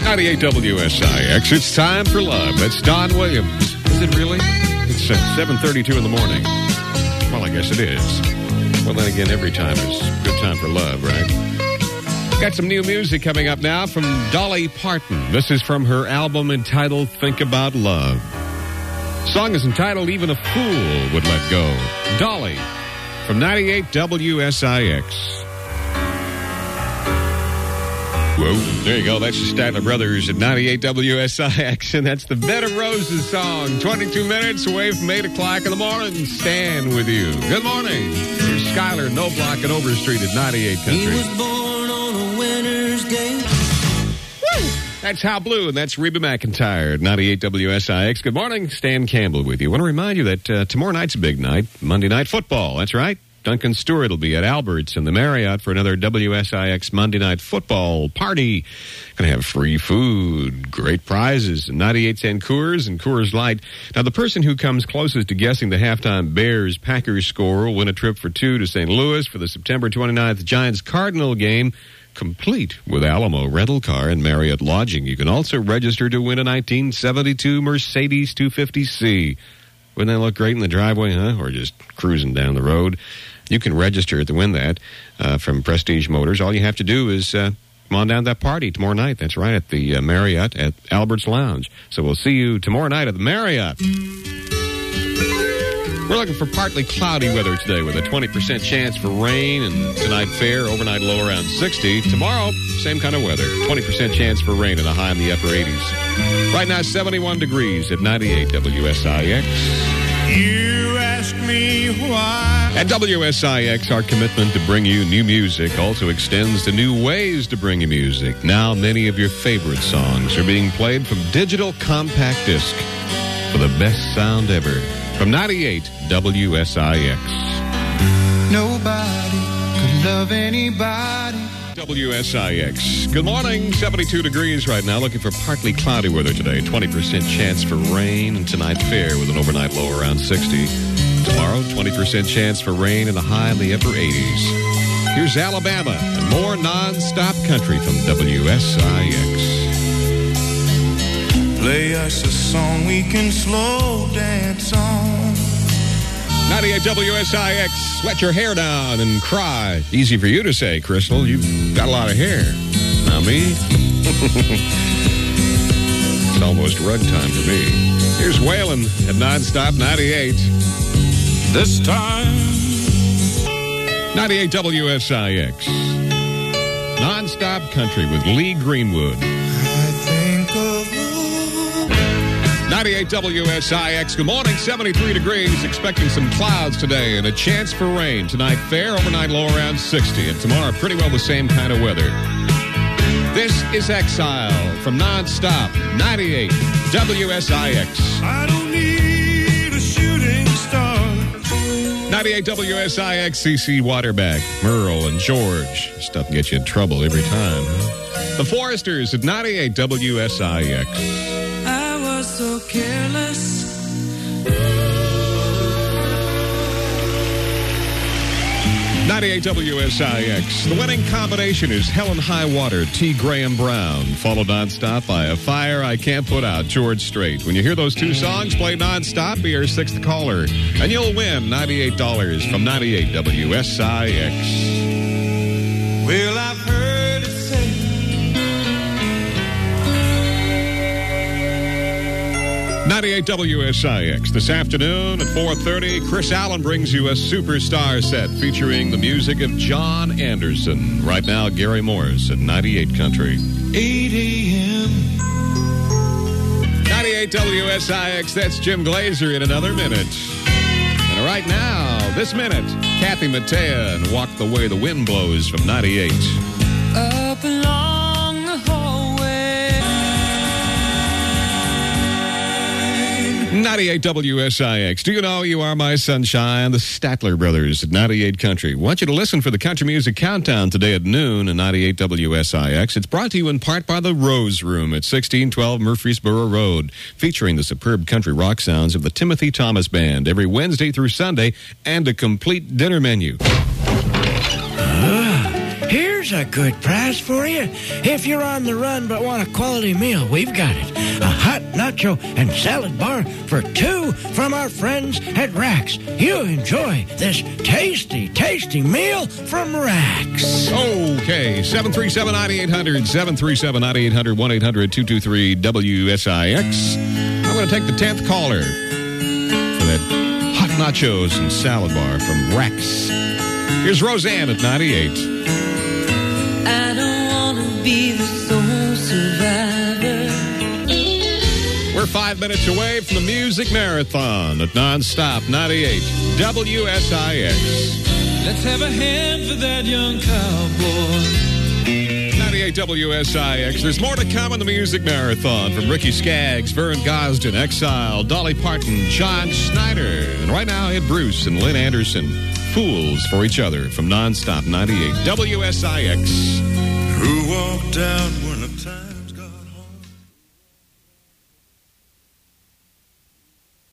98 WSIX. It's time for love. That's Don Williams. Is it really? It's 7:32 in the morning. Well, I guess it is. Well, then again, every time is a good time for love, right? Got some new music coming up now from Dolly Parton. This is from her album entitled Think About Love. The song is entitled Even a Fool Would Let Go. Dolly from 98 WSIX. Whoa, there you go. That's the Statler Brothers at 98 WSIX, and that's the Bed of Roses song. 22 minutes away from 8 o'clock in the morning. Stand with you. Good morning. Here's Skylar Knobloch at Overstreet at 98 Country. He was born on a winter's day. Woo! That's How Blue, and that's Reba McEntire at 98 WSIX. Good morning. Stan Campbell with you. I want to remind you that tomorrow night's a big night. Monday Night Football. That's right. Duncan Stewart will be at Albert's in the Marriott for another WSIX Monday Night Football party. Going to have free food, great prizes, 98-cent Coors and Coors Light. Now, the person who comes closest to guessing the halftime Bears-Packers score will win a trip for two to St. Louis for the September 29th Giants-Cardinal game, complete with Alamo rental car and Marriott lodging. You can also register to win a 1972 Mercedes 250C. Wouldn't that look great in the driveway, huh? Or just cruising down the road? You can register to win that from Prestige Motors. All you have to do is come on down to that party tomorrow night. That's right, at the Marriott at Albert's Lounge. So we'll see you tomorrow night at the Marriott. We're looking for partly cloudy weather today with a 20% chance for rain, and tonight fair, overnight low around 60. Tomorrow, same kind of weather, 20% chance for rain and a high in the upper 80s. Right now, 71 degrees at 98 WSIX. You ask me why. At WSIX, our commitment to bring you new music also extends to new ways to bring you music. Now, many of your favorite songs are being played from digital compact disc for the best sound ever. From 98 WSIX. Nobody could love anybody. WSIX. Good morning. 72 degrees right now. Looking for partly cloudy weather today. 20% chance for rain, and tonight fair with an overnight low around 60. Tomorrow, 20% chance for rain and a high in the upper 80s. Here's Alabama and more non-stop country from WSIX. Play us a song we can slow dance on. 98 WSIX, let your hair down and cry. Easy for you to say, Crystal. You've got a lot of hair. Not me. It's almost rug time for me. Here's Waylon at Nonstop 98. This time. 98 WSIX. Nonstop country with Lee Greenwood. I think of 98 WSIX. Good morning, 73 degrees. Expecting some clouds today and a chance for rain. Tonight fair, overnight low around 60. And tomorrow pretty well the same kind of weather. This is Exile from Nonstop 98 WSIX. I don't need a shooting star. 98 WSIX, CC Waterback, Merle and George. Stuff can get you in trouble every time. Huh? The Foresters at 98 WSIX. So careless. 98 WSIX. The winning combination is Helen Highwater, T. Graham Brown, followed nonstop by A Fire I Can't Put Out, George Strait. When you hear those two songs play nonstop, be your sixth caller, and you'll win $98 from 98 WSIX. Well, I've heard it say 98 WSIX. This afternoon at 4:30, Chris Allen brings you a superstar set featuring the music of John Anderson. Right now, Gary Morris at 98 Country. 8 a.m. 98 WSIX. That's Jim Glazer in another minute. And right now, this minute, Kathy Mattea and Walk the Way the Wind Blows from 98. Up along the hallway. 98 WSIX. Do you know you are my sunshine? The Statler Brothers at 98 Country. Want you to listen for the Country Music Countdown today at noon at 98 WSIX. It's brought to you in part by the Rose Room at 1612 Murfreesboro Road, featuring the superb country rock sounds of the Timothy Thomas Band every Wednesday through Sunday and a complete dinner menu. Here Here's a good prize for you. If you're on the run but want a quality meal, we've got it. A hot nacho and salad bar for 2 from our friends at Rax. You enjoy this tasty, tasty meal from Rax. Okay, 737-9800, 737-9800, 1-800-223-WSIX. I'm going to take the 10th caller for that hot nachos and salad bar from Rex. Here's Roseanne at 98. I don't want to be the sole survivor. We're 5 minutes away from the Music Marathon at Nonstop 98 WSIX. Let's have a hand for that young cowboy. 98 WSIX. There's more to come on the Music Marathon from Ricky Skaggs, Vern Gosdin, Exile, Dolly Parton, John Schneider, and right now Ed Bruce and Lynn Anderson. Fools for Each Other from Nonstop 98 WSIX. Who walked out